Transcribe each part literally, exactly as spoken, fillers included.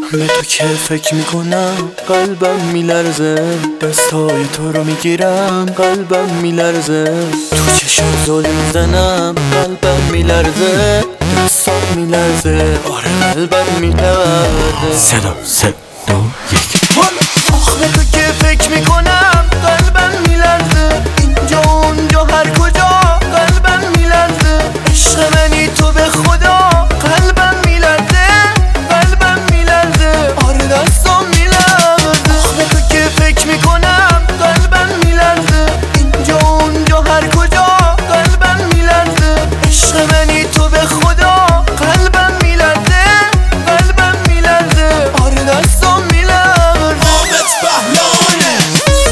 به تو که فکر میکنم قلبم میلرزه، دستای تو رو میگیرم قلبم میلرزه، تو چشم ظلم میزنم قلبم میلرزه، دستام میلرزه، آره قلبم میلرزه. صدا سه دو یک. آخ به تو که فکر میکنم قلبم میلرزه، اینجا اونجا هر کجا قلبم میلرزه، عشق منی تو به خدا قلبم میلرزه، قلبم میلرزه، آره دستام میلرزه. آخ به تو که فکر میکنم قلبم میلرزه، اینجا اونجا هر کجا قلبم میلرزه، عشق منی تو به خدا قلبم میلرزه، قلبم میلرزه، آره دستام میلرزه. حامد بهلانه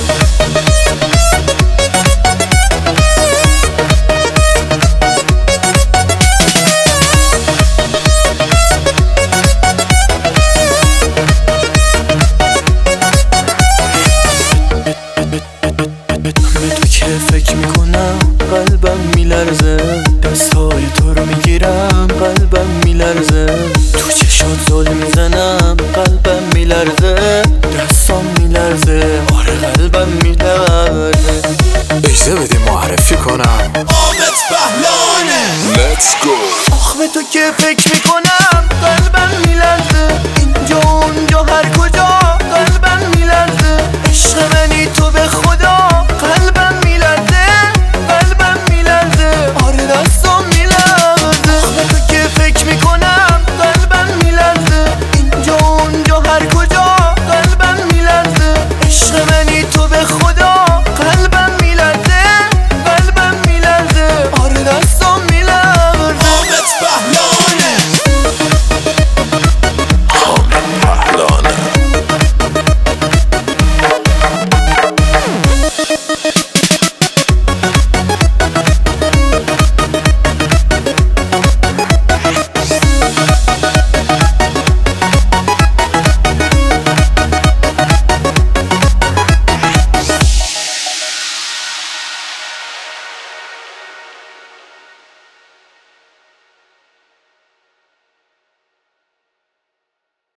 به تو که فکر میکنم قلبم میلرزه، دستای تو رو میگیرم قلبم میلرزه، تو چشات ظلم میزنم قلبم میلرزه، دستام میلرزه، آره قلبم میلرزه. اجازه بده معرفی کنم حامد بهلانه. Let's go. آخ به تو که فکر میکنم